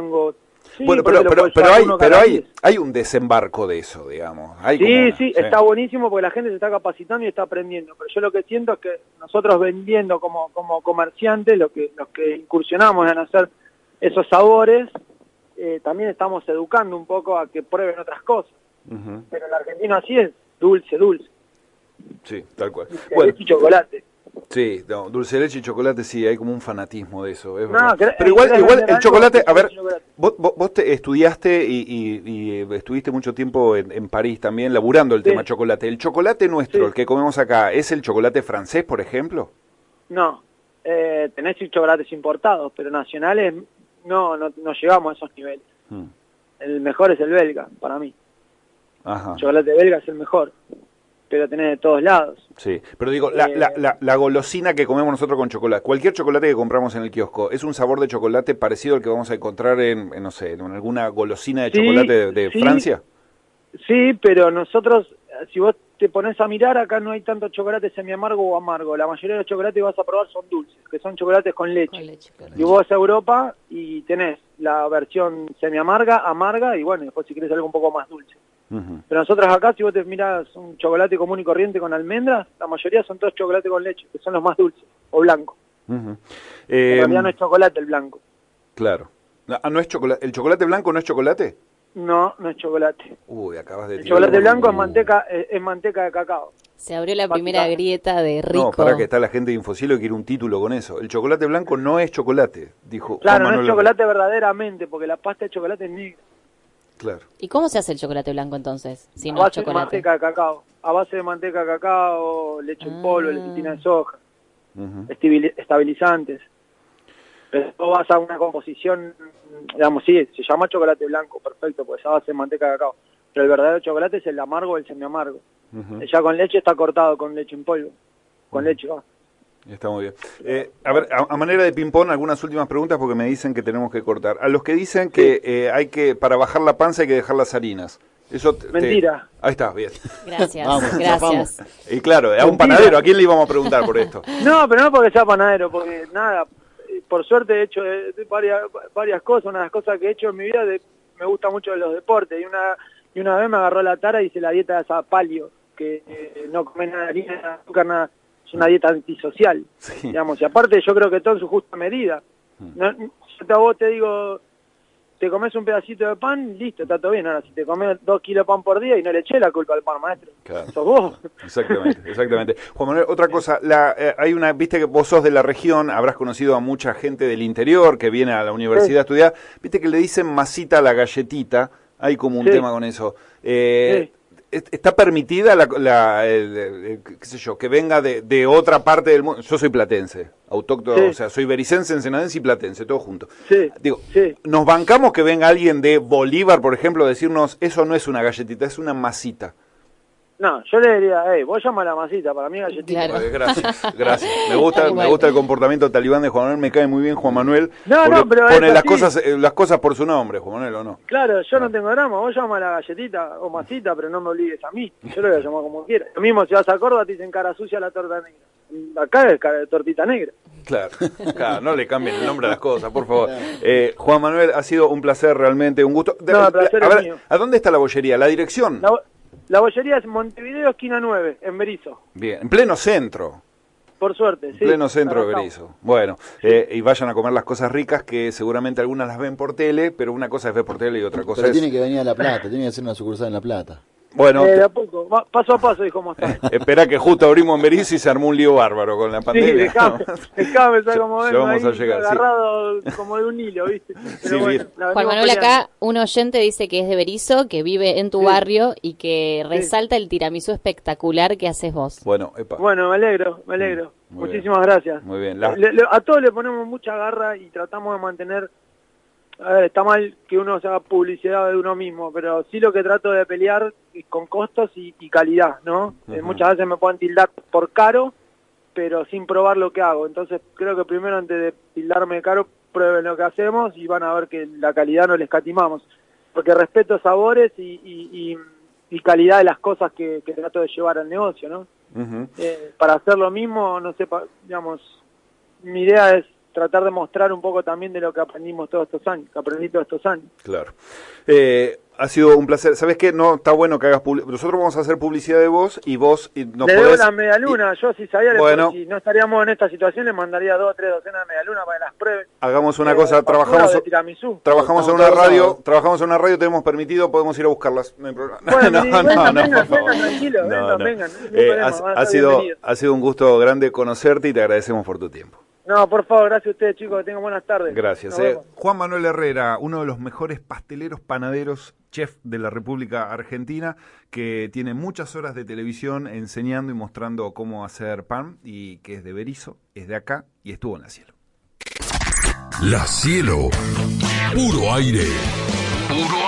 mango. Sí, bueno, pero hay un desembarco de eso, digamos. Sí, está buenísimo porque la gente se está capacitando y está aprendiendo. Pero yo lo que siento es que nosotros vendiendo como comerciantes, los que incursionamos en hacer esos sabores, también estamos educando un poco a que prueben otras cosas. Pero el argentino así es, dulce. Sí, tal cual. Dulce de leche y chocolate. Sí, no, dulce de leche y chocolate sí, hay como un fanatismo de eso, es No, verdad. Pero igual el chocolate, a ver, vos estudiaste y estuviste mucho tiempo en París también laburando el tema chocolate. ¿El chocolate nuestro, el que comemos acá, es el chocolate francés, por ejemplo? No, tenés chocolates importados, pero nacionales no llegamos a esos niveles. El mejor es el belga, para mí. Ajá. El chocolate belga es el mejor, pero tenés de todos lados. Sí, pero digo, la golosina que comemos nosotros con chocolate, cualquier chocolate que compramos en el kiosco, ¿es un sabor de chocolate parecido al que vamos a encontrar en no sé, en alguna golosina de chocolate de Francia? Sí, pero nosotros, si vos te pones a mirar, acá no hay tanto chocolate semiamargo o amargo. La mayoría de los chocolates que vas a probar son dulces, que son chocolates con leche. Y vos vas a Europa y tenés la versión semiamarga, amarga, y bueno, después si querés algo un poco más dulce. Pero nosotros acá, si vos te mirás un chocolate común y corriente con almendras, la mayoría son todos chocolate con leche, que son los más dulces, o blanco. En realidad no es chocolate el blanco. Claro. ¿No es chocolate? ¿El chocolate blanco no es chocolate? No, no es chocolate. Uy, acabas de tirar. El chocolate blanco es manteca de cacao. Se abrió la primera grieta de rico. No, para que está la gente de Infocielo que quiere un título con eso. El chocolate blanco no es chocolate, dijo Claro, Juan no es chocolate verdaderamente, porque la pasta de chocolate es negra. Claro. ¿Y cómo se hace el chocolate blanco entonces? Si no a es base de manteca de cacao. A base de manteca de cacao, leche en polvo, lecitina de soja, estabilizantes. Pero vos vas a una composición, digamos, sí, se llama chocolate blanco, perfecto, pues a base de manteca de cacao. Pero el verdadero chocolate es el amargo o el semiamargo. Ya con leche está cortado con leche en polvo. Con leche va. Está muy bien. A ver, a manera de ping-pong, algunas últimas preguntas porque me dicen que tenemos que cortar. A los que dicen que hay que, para bajar la panza hay que dejar las harinas. Eso Mentira. Ahí está, bien. Gracias, Vamos, gracias. Y claro, a un panadero, ¿a quién le íbamos a preguntar por esto? No, pero no porque sea panadero, porque nada, por suerte he hecho varias cosas. Una de las cosas que he hecho en mi vida, me gusta mucho los deportes. Y una vez me agarró la tara y hice la dieta de esa palio, que no come nada de harina, azúcar, nada. Es una dieta antisocial, digamos. Y aparte yo creo que todo en su justa medida. No, yo a vos te digo, te comes un pedacito de pan, listo, está todo bien. Ahora, si te comes 2 kilos de pan por día y no le eché la culpa al pan, maestro, claro. Sos vos. Exactamente. Juan Manuel, otra cosa, hay viste que vos sos de la región, habrás conocido a mucha gente del interior que viene a la universidad a estudiar, viste que le dicen masita a la galletita, hay como un tema con eso. ¿Está permitida qué sé yo, que venga de otra parte del mundo? Yo soy platense, autóctono, o sea, soy bericense, ensenadense y platense, todo junto. Digo, ¿nos bancamos que venga alguien de Bolívar, por ejemplo, a decirnos, eso no es una galletita, es una masita? No, yo le diría, vos llama a la masita, para mí galletita. Claro. Gracias. Me gusta el comportamiento talibán de Juan Manuel, me cae muy bien Juan Manuel. Pero pone las cosas por su nombre, Juan Manuel, ¿o no? Claro, yo no tengo drama, vos llama a la galletita o masita, pero no me obligues a mí. Yo lo voy a llamar como quiera. Lo mismo si vas a Córdoba te dicen cara sucia la torta negra. Acá es tortita negra. Claro, no le cambien el nombre a las cosas, por favor. Juan Manuel, ha sido un placer realmente, un gusto. El placer es mío. ¿A dónde está la bollería? ¿La dirección? La bollería es Montevideo, esquina 9, en Berisso. Bien, en pleno centro. Por suerte, sí. En pleno centro de Berisso. Bueno, y vayan a comer las cosas ricas que seguramente algunas las ven por tele, pero una cosa es ver por tele y otra cosa pero tiene que venir a La Plata, tiene que hacer una sucursal en La Plata. Bueno, de a poco, paso a paso, dijo Mostaza. Espera que justo abrimos en Berisso y se armó un lío bárbaro con la pandemia. Dejame, ¿sabes cómo ven? Vamos a llegar, agarrado como de un hilo, ¿viste? Pero bueno, Juan Manuel, acá un oyente dice que es de Berisso, que vive en tu barrio y que resalta el tiramisú espectacular que haces vos. Bueno, me alegro. Muchísimas gracias. Muy bien. A todos le ponemos mucha garra y tratamos de mantener... A ver, está mal que uno se haga publicidad de uno mismo, pero sí lo que trato de pelear es con costos y calidad, ¿no? Muchas veces me pueden tildar por caro, pero sin probar lo que hago. Entonces creo que primero, antes de tildarme caro, prueben lo que hacemos y van a ver que la calidad no le escatimamos. Porque respeto sabores y calidad de las cosas que trato de llevar al negocio, ¿no? Para hacer lo mismo, no sé, digamos, mi idea es tratar de mostrar un poco también de lo que aprendimos todos estos años, que aprendí todos estos años. Claro. Ha sido un placer. ¿Sabés qué? No, está bueno que hagas nosotros vamos a hacer publicidad de vos y vos nos le podés... debo la medialuna. Yo si sabía, bueno, si no estaríamos en esta situación, le mandaría 2 o 3 docenas de medialuna para que las prueben. Hagamos una cosa, trabajamos en una radio, tenemos permitido, podemos ir a buscarlas. No hay problema. Bueno, vengan, tranquilo, vengan. Ha sido un gusto grande conocerte y te agradecemos por tu tiempo. No, por favor, gracias a ustedes, chicos, que tengan buenas tardes. Gracias. Juan Manuel Herrera, uno de los mejores pasteleros, panaderos, chef de la República Argentina, que tiene muchas horas de televisión enseñando y mostrando cómo hacer pan, y que es de Berisso, es de acá y estuvo en La Cielo. La Cielo, puro aire. Puro